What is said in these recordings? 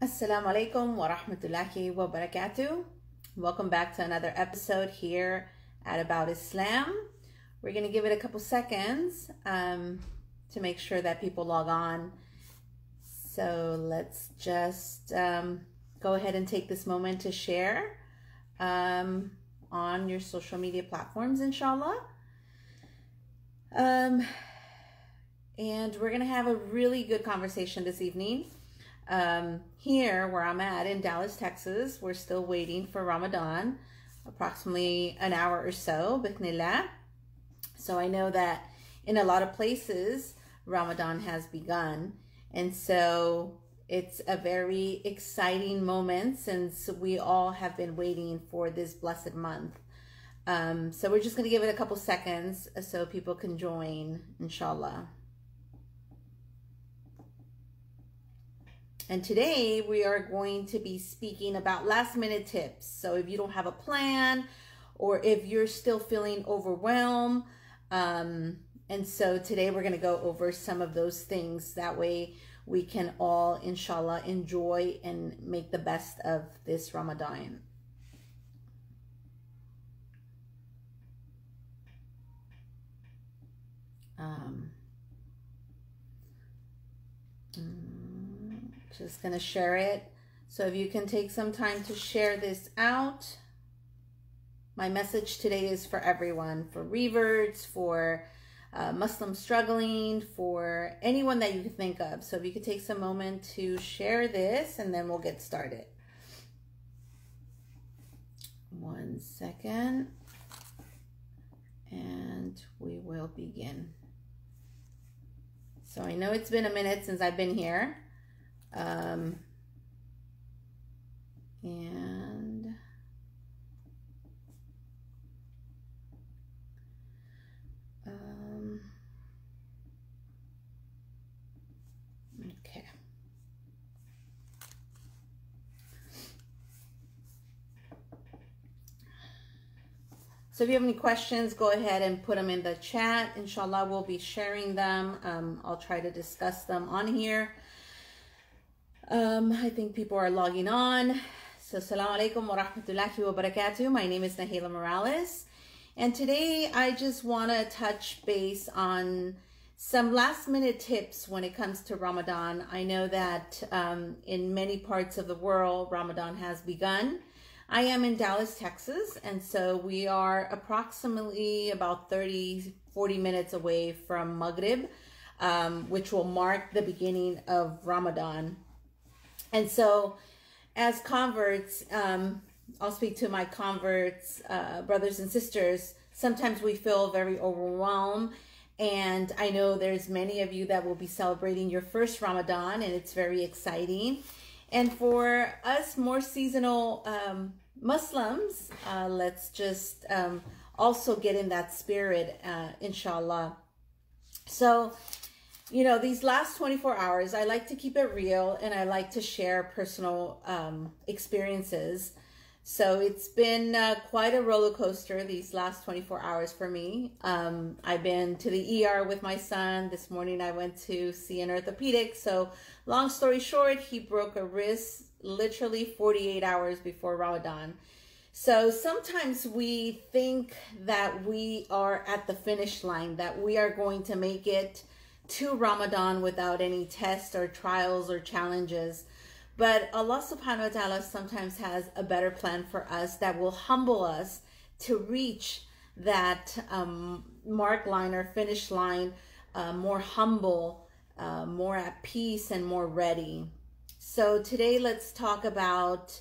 Assalamu alaikum wa rahmatullahi wa barakatuh. Welcome back to another episode here at About Islam. We're going to give it a couple seconds to make sure that people log on. So let's just go ahead and take this moment to share on your social media platforms, inshallah. And we're going to have a really good conversation this evening. Here where I'm at in Dallas, Texas, we're still waiting for Ramadan, approximately an hour or so, bismillah. So I know that in a lot of places, Ramadan has begun. And so it's a very exciting moment since we all have been waiting for this blessed month. So we're just going to give it a couple seconds so people can join, inshallah. And today we are going to be speaking about last minute tips. So if you don't have a plan or if you're still feeling overwhelmed. And so today we're going to go over some of those things. That way we can all, inshallah, enjoy and make the best of this Ramadan. Just going to share it. So if you can take some time to share this out. My message today is for everyone, for reverts, for Muslims struggling, for anyone that you can think of. So if you could take some moment to share this and then we'll get started. 1 second. And we will begin. So I know it's been a minute since I've been here. Okay. So if you have any questions, go ahead and put them in the chat. Inshallah, we'll be sharing them. I'll try to discuss them on here. I think people are logging on. So, assalamu alaikum wa rahmatullahi wa barakatuh. My name is Nahila Morales. And today I just want to touch base on some last minute tips when it comes to Ramadan. I know that in many parts of the world, Ramadan has begun. I am in Dallas, Texas. And so we are approximately about 30-40 minutes away from Maghrib, which will mark the beginning of Ramadan. And so as converts, I'll speak to my converts, brothers and sisters. Sometimes we feel very overwhelmed. And I know there's many of you that will be celebrating your first Ramadan, and it's very exciting. And for us more seasonal Muslims, let's just also get in that spirit, inshallah. So, you know, these last 24 hours, I like to keep it real and I like to share personal experiences. So it's been quite a roller coaster these last 24 hours for me. I've been to the ER with my son. This morning I went to see an orthopedic. So long story short, he broke a wrist literally 48 hours before Ramadan. So sometimes we think that we are at the finish line, that we are going to make it to Ramadan without any tests or trials or challenges. But Allah subhanahu wa ta'ala sometimes has a better plan for us that will humble us to reach that mark line or finish line more humble, more at peace and more ready. So today let's talk about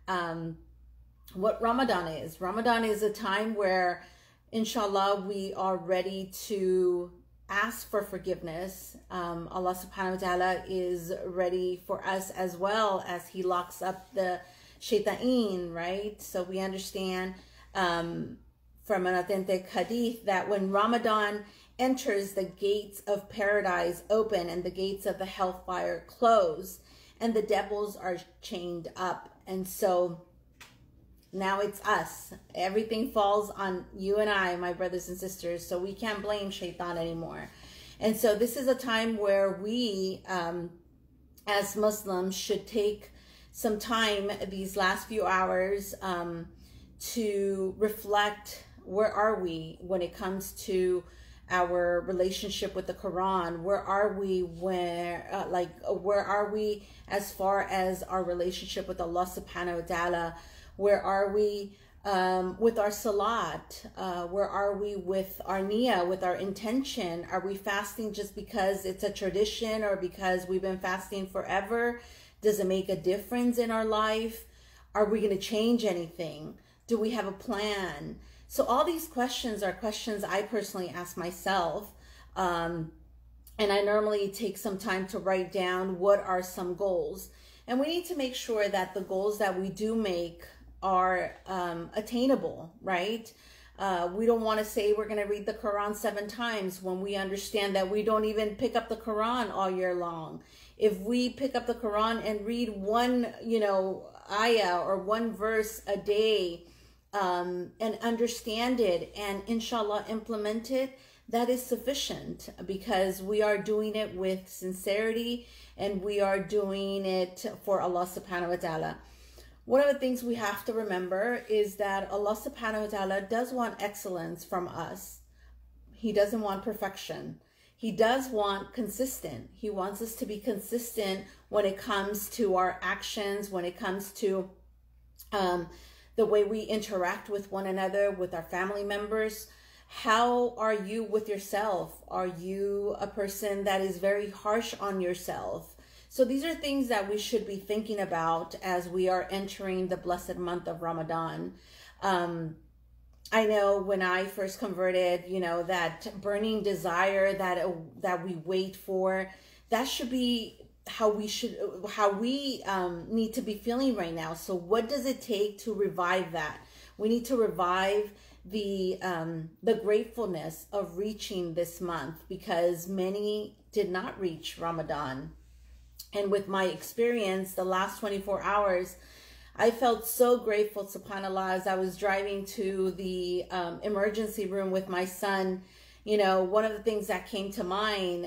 what Ramadan is. Ramadan is a time where inshallah we are ready to ask for forgiveness. Allah subhanahu wa ta'ala is ready for us as well as he locks up the shaitan, right? So we understand from an authentic hadith that when Ramadan enters, the gates of paradise open and the gates of the hellfire close and the devils are chained up. And so now it's us. Everything falls on you and I, my brothers and sisters. So we can't blame shaitan anymore. And so this is a time where we, as Muslims, should take some time these last few hours to reflect, where are we when it comes to our relationship with the Quran? Where are we where are we as far as our relationship with Allah subhanahu wa ta'ala? Where are we with our salat? Where are we with our niyyah, with our intention? Are we fasting just because it's a tradition or because we've been fasting forever? Does it make a difference in our life? Are we going to change anything? Do we have a plan? So all these questions are questions I personally ask myself. And I normally take some time to write down what are some goals. And we need to make sure that the goals that we do make are attainable, right? We don't want to say we're going to read the Quran 7 times when we understand that we don't even pick up the Quran all year long. If we pick up the Quran and read one, ayah or one verse a day, and understand it and inshallah implement it, that is sufficient, because we are doing it with sincerity and we are doing it for Allah subhanahu wa ta'ala. One of the things we have to remember is that Allah subhanahu wa ta'ala does want excellence from us. He doesn't want perfection. He does want consistent. He wants us to be consistent when it comes to our actions, when it comes to the way we interact with one another, with our family members. How are you with yourself? Are you a person that is very harsh on yourself? So these are things that we should be thinking about as we are entering the blessed month of Ramadan. I know when I first converted, that burning desire that we wait for, that should be how we need to be feeling right now. So what does it take to revive that? We need to revive the gratefulness of reaching this month, because many did not reach Ramadan. And with my experience, the last 24 hours, I felt so grateful, subhanAllah, as I was driving to the emergency room with my son. One of the things that came to mind,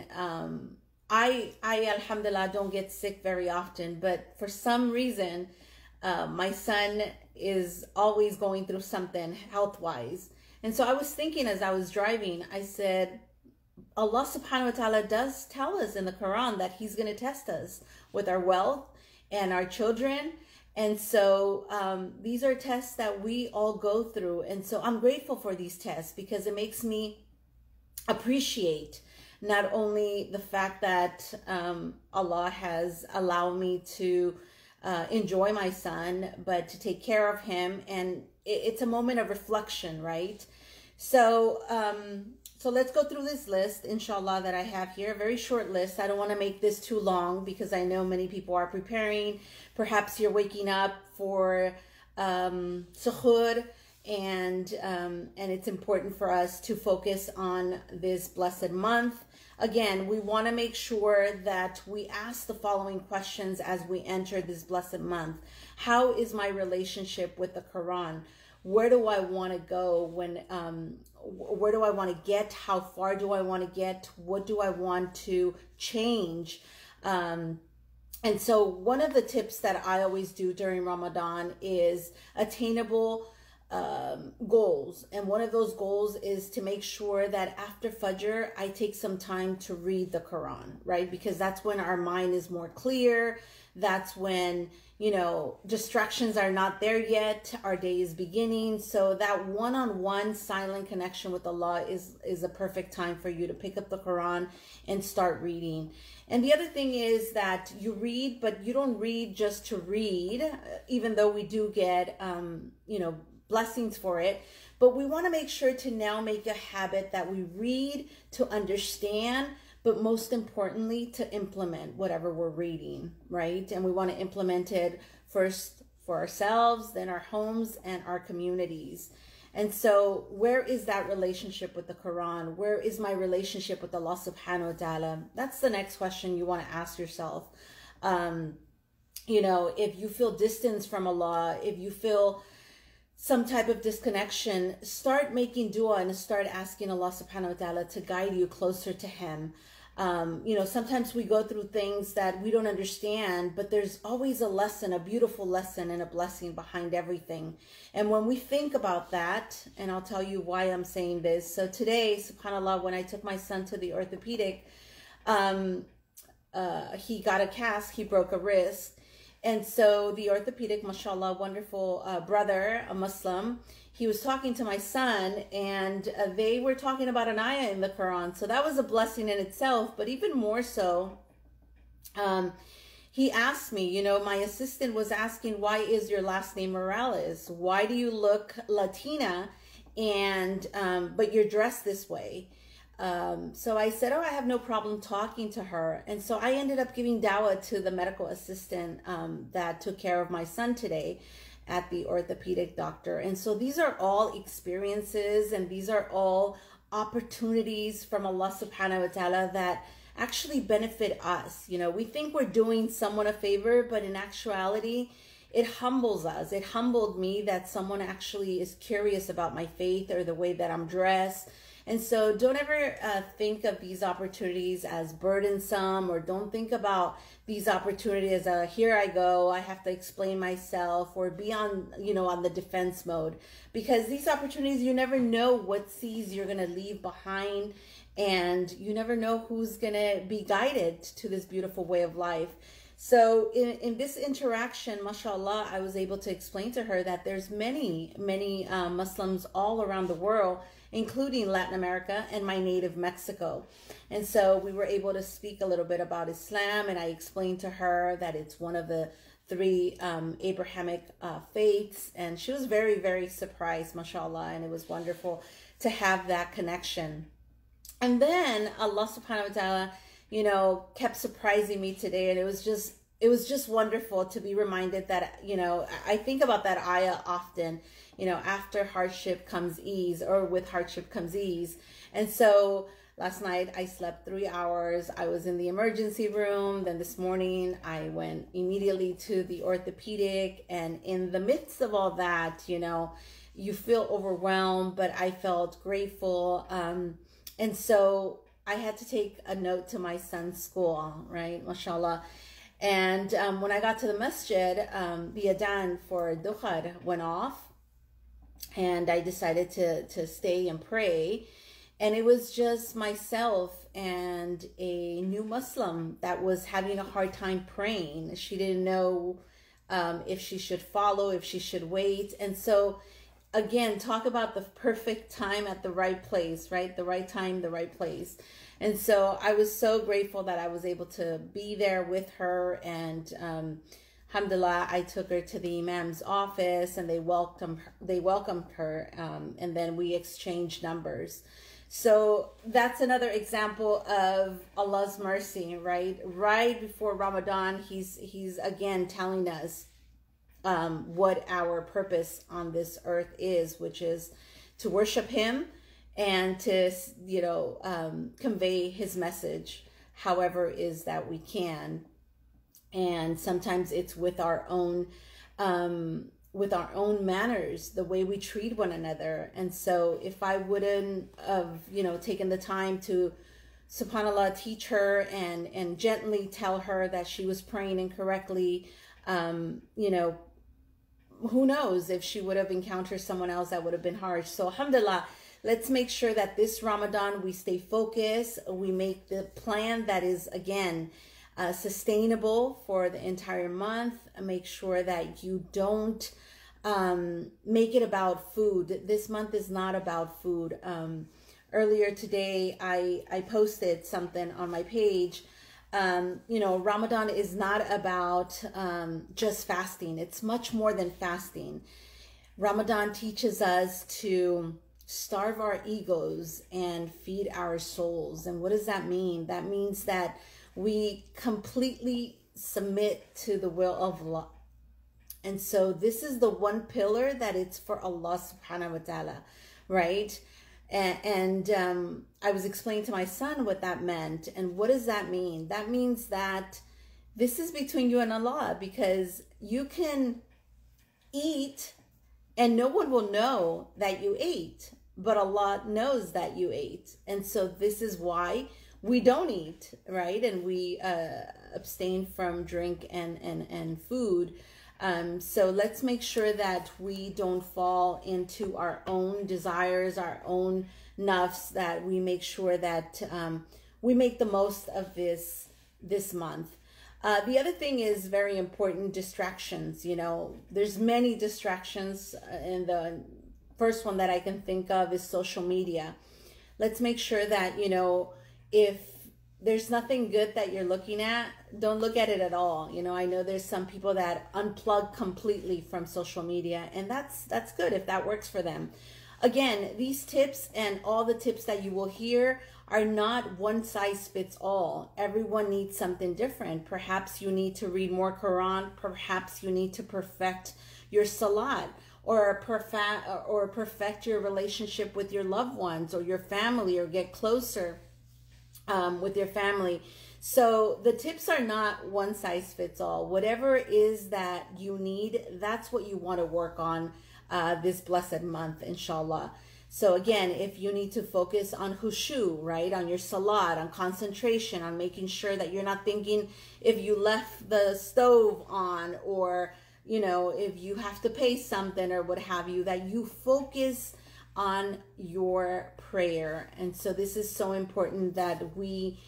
I alhamdulillah don't get sick very often, but for some reason, my son is always going through something health-wise. And so I was thinking as I was driving, I said, Allah subhanahu wa ta'ala does tell us in the Quran that he's going to test us with our wealth and our children. And so these are tests that we all go through. And so I'm grateful for these tests, because it makes me appreciate not only the fact that Allah has allowed me to enjoy my son, but to take care of him. And it's a moment of reflection, right? So let's go through this list, inshallah, that I have here. A very short list. I don't want to make this too long, because I know many people are preparing. Perhaps you're waking up for suhoor, and it's important for us to focus on this blessed month. Again, we want to make sure that we ask the following questions as we enter this blessed month. How is my relationship with the Quran? Where do I want to go? Where do I want to get? How far do I want to get? What do I want to change? And so one of the tips that I always do during Ramadan is attainable goals. And one of those goals is to make sure that after Fajr, I take some time to read the Quran, right? Because that's when our mind is more clear. That's when, distractions are not there yet. Our day is beginning. So that one-on-one silent connection with Allah is a perfect time for you to pick up the Quran and start reading. And the other thing is that you read, but you don't read just to read, even though we do get, blessings for it. But we want to make sure to now make a habit that we read to understand, but most importantly, to implement whatever we're reading, right? And we want to implement it first for ourselves, then our homes and our communities. And so where is that relationship with the Quran? Where is my relationship with Allah subhanahu wa ta'ala? That's the next question you want to ask yourself. If you feel distance from Allah, if you feel some type of disconnection, start making dua and start asking Allah subhanahu wa ta'ala to guide you closer to him. Sometimes we go through things that we don't understand, but there's always a lesson, a beautiful lesson and a blessing behind everything. And when we think about that, and I'll tell you why I'm saying this. So today, subhanAllah, when I took my son to the orthopedic, he got a cast, he broke a wrist. And so the orthopedic, mashallah, wonderful brother, a Muslim, he was talking to my son, and they were talking about an ayah in the Quran. So that was a blessing in itself. But even more so, he asked me, my assistant was asking, why is your last name Morales? Why do you look Latina and but you're dressed this way? So I said, I have no problem talking to her. And so I ended up giving dawah to the medical assistant that took care of my son today at the orthopedic doctor. And so these are all experiences, and these are all opportunities from Allah subhanahu wa ta'ala that actually benefit us. We think we're doing someone a favor, but in actuality, it humbles us. It humbled me that someone actually is curious about my faith or the way that I'm dressed. And so don't ever think of these opportunities as burdensome, or don't think about these opportunities as here I go, I have to explain myself, or be on, on the defense mode. Because these opportunities, you never know what seeds you're going to leave behind, and you never know who's going to be guided to this beautiful way of life. So in this interaction, mashallah, I was able to explain to her that there's many Muslims all around the world, including Latin America and my native Mexico. And so we were able to speak a little bit about Islam, and I explained to her that it's one of the three Abrahamic faiths, and she was very, very surprised, mashallah, and it was wonderful to have that connection. And then Allah subhanahu wa ta'ala, kept surprising me today, and it was just wonderful to be reminded that, I think about that ayah often, after hardship comes ease, or with hardship comes ease. And so last night I slept 3 hours. I was in the emergency room. Then this morning I went immediately to the orthopedic, and in the midst of all that, you feel overwhelmed, but I felt grateful. And so I had to take a note to my son's school, right? Mashallah. And when I got to the masjid, the adhan for Dukhar went off, and I decided to stay and pray. And it was just myself and a new Muslim that was having a hard time praying. She didn't know if she should follow, if she should wait. And so again, talk about the perfect time at the right place, right? The right time, the right place. And so I was so grateful that I was able to be there with her. And alhamdulillah, I took her to the imam's office, and they welcomed her, and then we exchanged numbers. So that's another example of Allah's mercy, right? Right before Ramadan, he's again telling us what our purpose on this earth is, which is to worship him and to, convey his message however is that we can. And sometimes it's with our own manners, the way we treat one another. And so if I wouldn't have, taken the time to, subhanAllah, teach her and gently tell her that she was praying incorrectly, who knows if she would have encountered someone else that would have been harsh. So alhamdulillah, let's make sure that this Ramadan we stay focused. We make the plan that is, again, sustainable for the entire month. Make sure that you don't make it about food. This month is not about food. Earlier today, I posted something on my page. Ramadan is not about just fasting. It's much more than fasting. Ramadan teaches us to starve our egos and feed our souls. And what does that mean? That means that we completely submit to the will of Allah. And so this is the one pillar that it's for Allah subhanahu wa ta'ala, right? And I was explaining to my son what that meant. And what does that mean? That means that this is between you and Allah, because you can eat and no one will know that you ate, but Allah knows that you ate. And so this is why we don't eat, right? And we abstain from drink and food. So let's make sure that we don't fall into our own desires, our own nafs, that we make sure that we make the most of this month. The other thing is very important, distractions. You know, there's many distractions, and the first one that I can think of is social media. Let's make sure that, you know, if there's nothing good that you're looking at, don't look at it at all. You know, I know there's some people that unplug completely from social media, and that's good if that works for them. Again, these tips and all the tips that you will hear are not one size fits all. Everyone needs something different. Perhaps you need to read more Quran. Perhaps you need to perfect your salat, or perfect your relationship with your loved ones or your family, or get closer with your family. So the tips are not one size fits all. Whatever it is that you need, that's what you want to work on this blessed month, inshallah. So again, if you need to focus on khushu, right, on your salat, on concentration, on making sure that you're not thinking if you left the stove on, or, you know, if you have to pay something or what have you, that you focus on your prayer. And so this is so important that we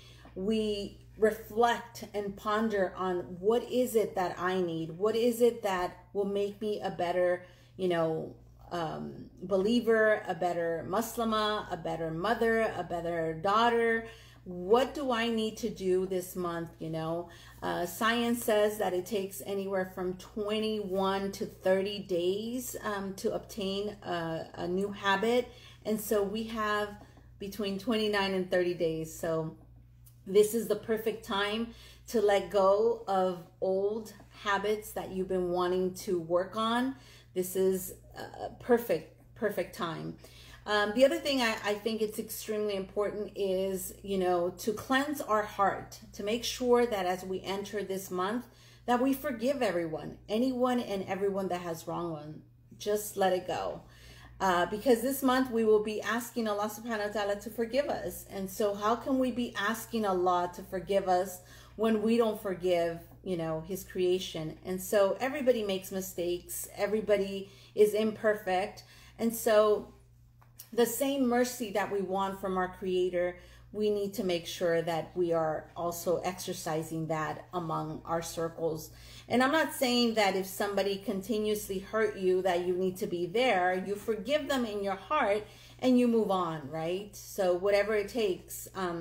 reflect and ponder on, what is it that I need? What is it that will make me a better, you know, believer, a better Muslima, a better mother, a better daughter? What do I need to do this month? You know, science says that it takes anywhere from 21 to 30 days to obtain a new habit. And so we have between 29 and 30 days. So this is the perfect time to let go of old habits that you've been wanting to work on. This is a perfect time. The other thing I think it's extremely important is, you know, to cleanse our heart, to make sure that as we enter this month, that we forgive anyone and everyone that has wronged one. Just let it go. Because this month we will be asking Allah subhanahu wa ta'ala to forgive us. And so how can we be asking Allah to forgive us when we don't forgive, you know, his creation? And so everybody makes mistakes. Everybody is imperfect. And so the same mercy that we want from our Creator, we need to make sure that we are also exercising that among our circles. And I'm not saying that if somebody continuously hurt you that you need to be there. You forgive them in your heart and you move on, right? So whatever it takes and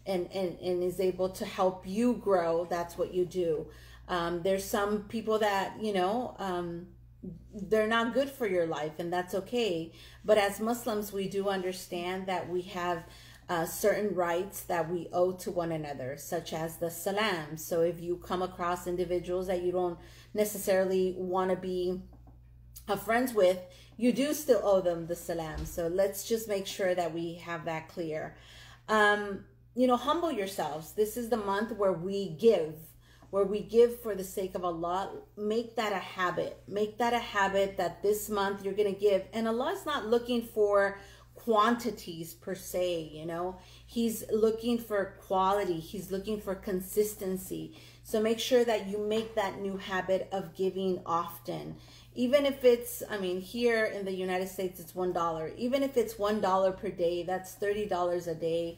is able to help you grow, that's what you do. There's some people that, you know, they're not good for your life, and that's okay. But as Muslims, we do understand that we have certain rights that we owe to one another, such as the salam. So if you come across individuals that you don't necessarily want to be friends with, you do still owe them the salam. So let's just make sure that we have that clear. You know, humble yourselves. This is the month where we give for the sake of Allah. Make that a habit. Make that a habit that this month you're going to give. And Allah is not looking for quantities per se, you know. He's looking for quality. He's looking for consistency. So make sure that you make that new habit of giving often. Even if it's, I mean, here in the United States, it's $1. Even if it's $1 per day, that's $30 a day.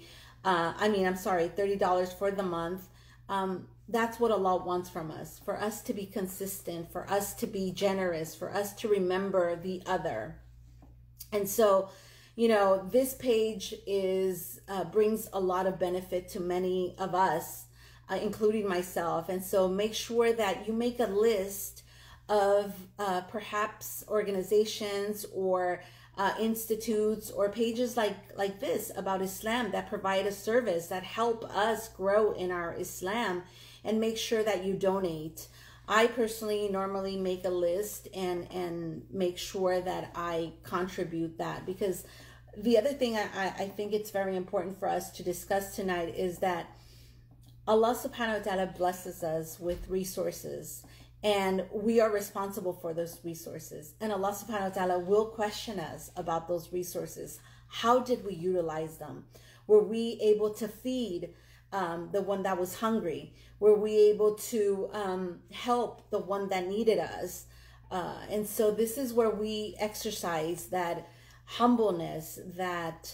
$30 for the month. That's what Allah wants from us, for us to be consistent, for us to be generous, for us to remember the other. And so, you know, this page brings a lot of benefit to many of us, including myself. And so make sure that you make a list of perhaps organizations or institutes or pages like this about Islam that provide a service that help us grow in our Islam, and make sure that you donate. I personally normally make a list and make sure that I contribute that, because the other thing I think it's very important for us to discuss tonight is that Allah subhanahu wa ta'ala blesses us with resources, and we are responsible for those resources. And Allah subhanahu wa ta'ala will question us about those resources. How did we utilize them? Were we able to feed the one that was hungry? Were we able to help the one that needed us? And so this is where we exercise that humbleness, that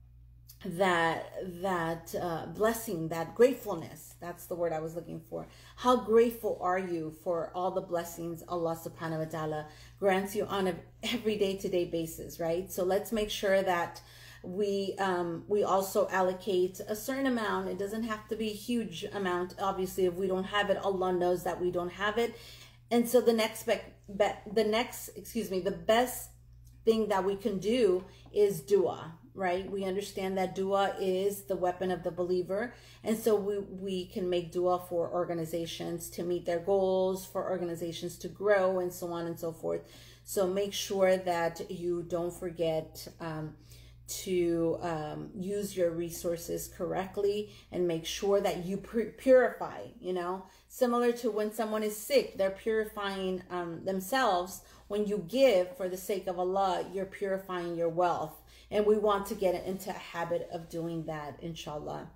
blessing, that gratefulness. That's the word I was looking for. How grateful are you for all the blessings Allah subhanahu wa ta'ala grants you on an every day-to-day basis, right? So let's make sure that we also allocate a certain amount. It doesn't have to be a huge amount. Obviously, if we don't have it, Allah knows that we don't have it. And so the best thing that we can do is dua, right? We understand that dua is the weapon of the believer. And so we can make dua for organizations to meet their goals, for organizations to grow, and so on and so forth. So make sure that you don't forget to use your resources correctly, and make sure that you purify, similar to when someone is sick, they're purifying themselves. When you give for the sake of Allah, you're purifying your wealth. And we want to get into a habit of doing that, inshallah.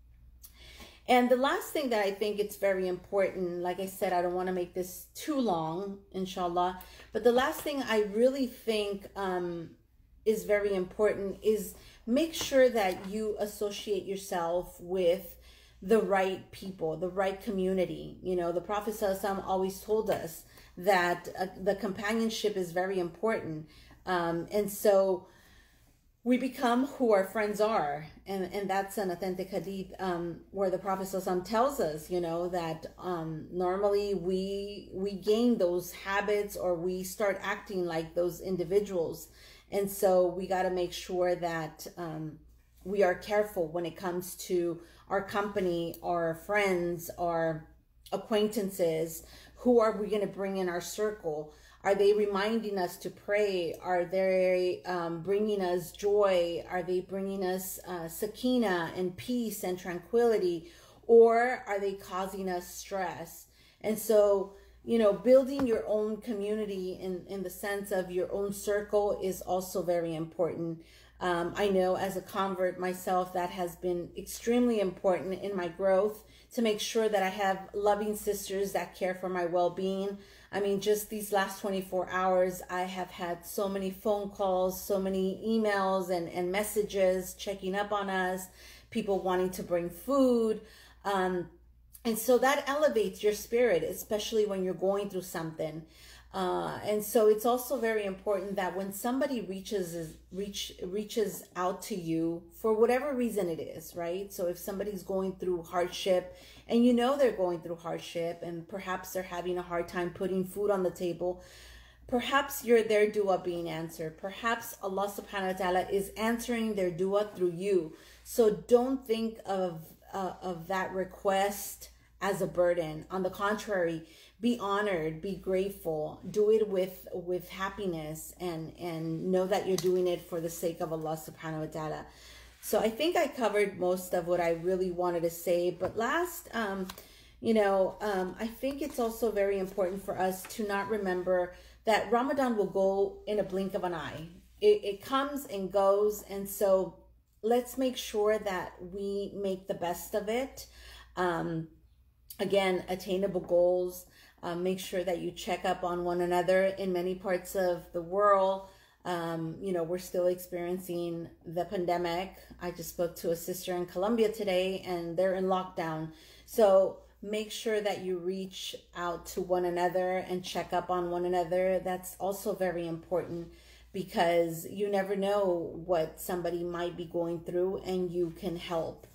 And the last thing that I think it's very important, like I said, I don't want to make this too long, inshallah, but the last thing I really think is very important is make sure that you associate yourself with the right people, the right community. The Prophet ﷺ always told us that the companionship is very important. And so we become who our friends are. And that's an authentic hadith where the Prophet ﷺ tells us, that normally we gain those habits, or we start acting like those individuals. And so we got to make sure that we are careful when it comes to our company, our friends, our acquaintances. Who are we going to bring in our circle? Are they reminding us to pray? Are they bringing us joy? Are they bringing us sakina and peace and tranquility? Or are they causing us stress? And so, building your own community in the sense of your own circle is also very important. I know as a convert myself, that has been extremely important in my growth, to make sure that I have loving sisters that care for my well-being. I mean, just these last 24 hours, I have had so many phone calls, so many emails and messages checking up on us, people wanting to bring food. And so that elevates your spirit, especially when you're going through something. And so it's also very important that when somebody reaches out to you for whatever reason it is, right? So if somebody's going through hardship, and they're going through hardship, and perhaps they're having a hard time putting food on the table, perhaps their dua being answered. Perhaps Allah subhanahu wa ta'ala is answering their dua through you. So don't think of that request as a burden. On the contrary, be honored, be grateful, do it with happiness, and know that you're doing it for the sake of Allah subhanahu wa ta'ala. So I think I covered most of what I really wanted to say. But last, I think it's also very important for us to not remember that Ramadan will go in a blink of an eye. It comes and goes. And so let's make sure that we make the best of it. Again, attainable goals. Make sure that you check up on one another. In many parts of the world, we're still experiencing the pandemic. I just spoke to a sister in Colombia today, and they're in lockdown. So make sure that you reach out to one another and check up on one another. That's also very important, because you never know what somebody might be going through, and you can help.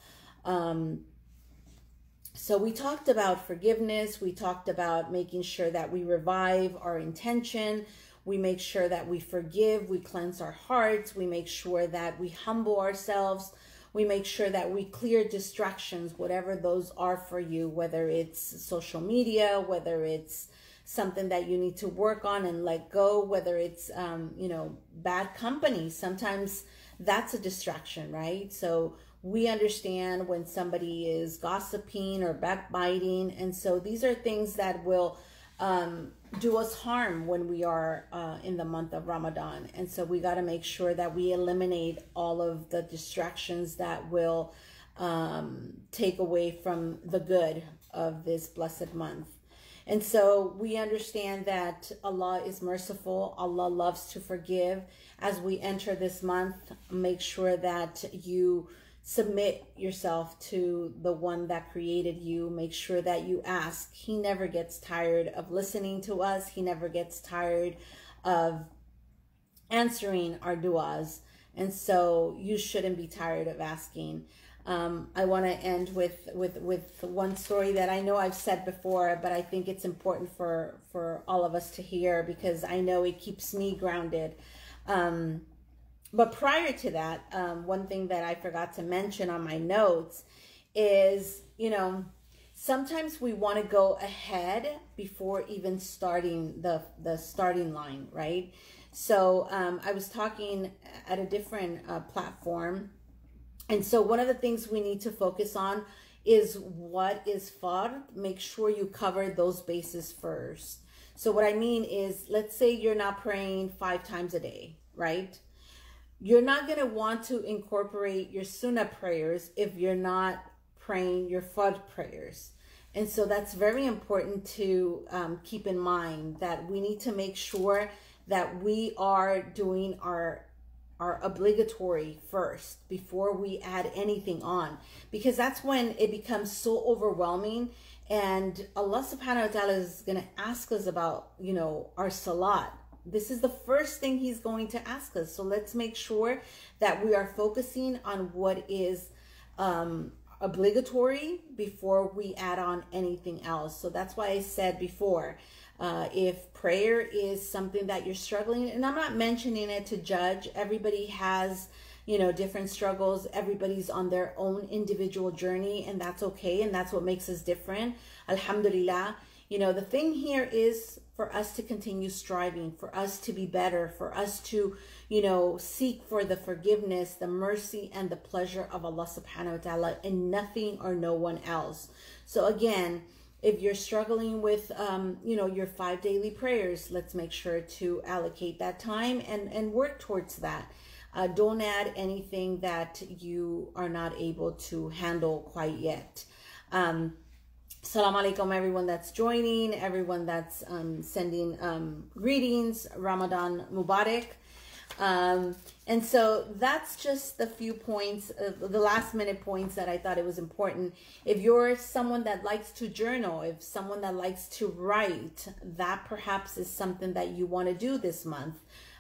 So we talked about forgiveness. We talked about making sure that we revive our intention. We make sure that we forgive. We cleanse our hearts. We make sure that we humble ourselves. We make sure that we clear distractions, whatever those are for you, whether it's social media, whether it's something that you need to work on and let go, whether it's, bad company. Sometimes that's a distraction, right? So we understand when somebody is gossiping or backbiting. And so these are things that will do us harm when we are in the month of Ramadan. And so we got to make sure that we eliminate all of the distractions that will take away from the good of this blessed month. And so we understand that Allah is merciful. Allah loves to forgive. As we enter this month, make sure that you submit yourself to the one that created you. Make sure that you ask. He never gets tired of listening to us. He never gets tired of answering our du'as. And so you shouldn't be tired of asking. I want to end with one story that I know I've said before, but I think it's important for all of us to hear because I know it keeps me grounded. But prior to that, one thing that I forgot to mention on my notes is, sometimes we want to go ahead before even starting the starting line, right? So I was talking at a different platform. And so one of the things we need to focus on is what is fard. Make sure you cover those bases first. So what I mean is, let's say you're not praying 5 times a day, right? You're not going to want to incorporate your sunnah prayers if you're not praying your fard prayers. And so that's very important to keep in mind, that we need to make sure that we are doing our obligatory first before we add anything on, because that's when it becomes so overwhelming, and Allah subhanahu wa ta'ala is going to ask us about, our salat. This is the first thing he's going to ask us. So let's make sure that we are focusing on what is obligatory before we add on anything else. So that's why I said before, if prayer is something that you're struggling, and I'm not mentioning it to judge, everybody has, different struggles. Everybody's on their own individual journey, and that's okay. And that's what makes us different. Alhamdulillah. The thing here is for us to continue striving, for us to be better, for us to, seek for the forgiveness, the mercy, and the pleasure of Allah subhanahu wa ta'ala, and nothing or no one else. So again, if you're struggling with, your 5 daily prayers, let's make sure to allocate that time and work towards that. Don't add anything that you are not able to handle quite yet. Assalamu alaikum, everyone that's joining, everyone that's sending greetings, Ramadan Mubarak. And so that's just the few points, the last minute points that I thought it was important. If you're someone that likes to journal, if someone that likes to write, that perhaps is something that you want to do this month.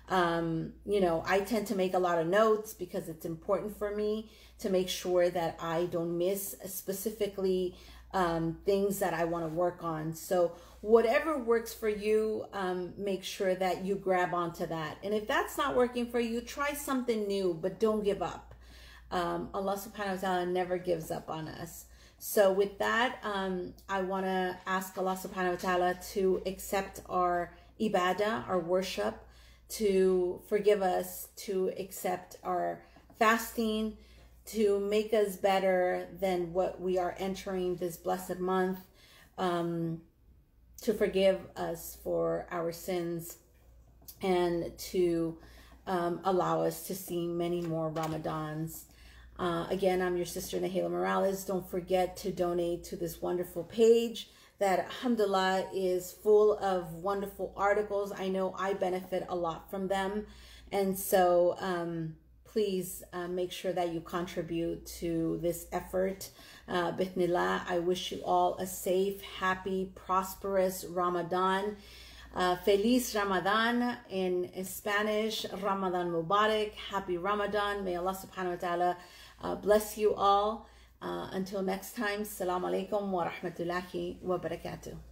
I tend to make a lot of notes because it's important for me to make sure that I don't miss specifically things that I want to work on. So whatever works for you, make sure that you grab onto that. And if that's not working for you, try something new, but don't give up. Allah subhanahu wa ta'ala never gives up on us. So with that, I want to ask Allah subhanahu wa ta'ala to accept our ibadah, our worship, to forgive us, to accept our fasting, to make us better than what we are entering this blessed month, to forgive us for our sins, and to allow us to see many more Ramadans. Again, I'm your sister Nahila Morales. Don't forget to donate to this wonderful page that, alhamdulillah, is full of wonderful articles. I know I benefit a lot from them. And so please make sure that you contribute to this effort. Bithnillah, I wish you all a safe, happy, prosperous Ramadan. Feliz Ramadan in Spanish, Ramadan Mubarak, happy Ramadan. May Allah subhanahu wa ta'ala bless you all. Until next time, Assalamu alaikum wa rahmatullahi wa barakatuh.